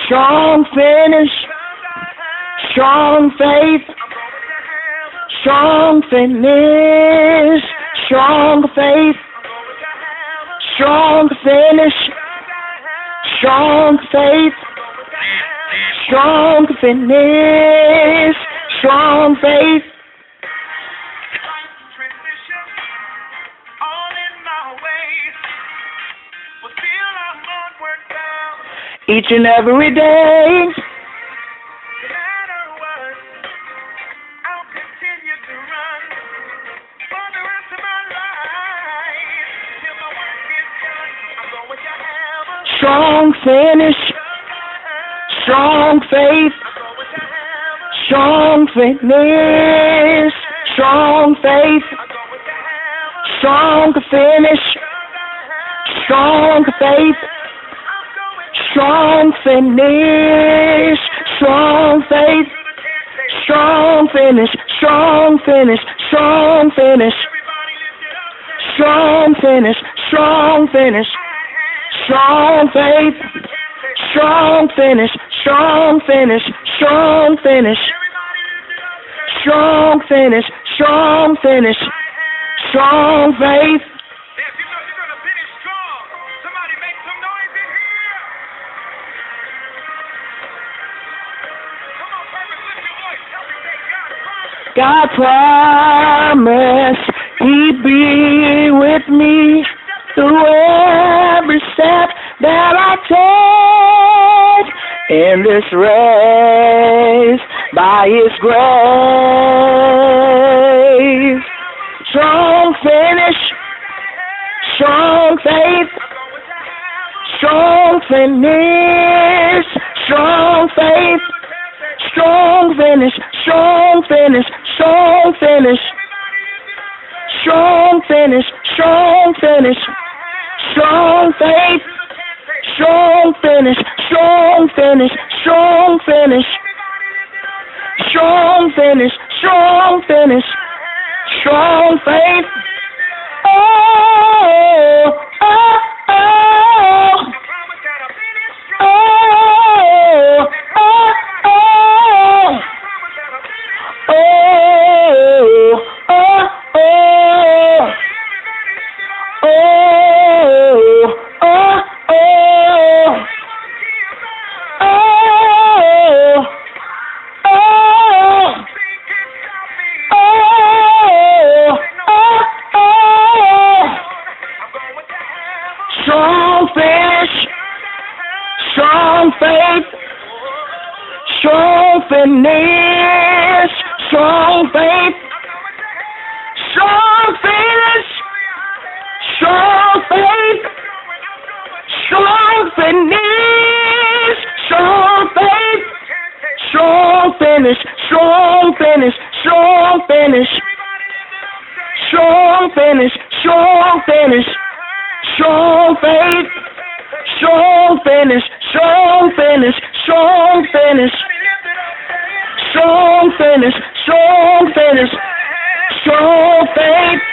Strong finish, strong faith, strong finish, strong faith, strong finish, strong faith, strong finish, strong faith. Each and every day. Strong finish, strong faith, strong finish, strong faith, strong finish, strong faith, strong finish, strong faith, strong finish, strong finish, strong finish, strong finish, strong finish. Strong faith, strong finish, strong finish, strong finish, strong finish, strong finish, strong faith. God promised He'd be with me through every step that I take in this race by His grace. Strong finish, strong faith, strong finish, strong faith, strong finish, strong finish, strong finish, strong finish, strong finish. Strong faith, strong finish, strong finish, strong finish, strong finish, strong finish, strong faith. Oh, oh, oh, oh, oh, oh, oh, oh, oh. Strong finish, strong faith, strong finish, strong faith, strong finish, strong faith, strong finish, strong faith, strong finish, strong finish, strong finish, strong finish, strong finish. Strong faith, strong finish, strong finish, strong finish, strong finish, strong finish, strong faith.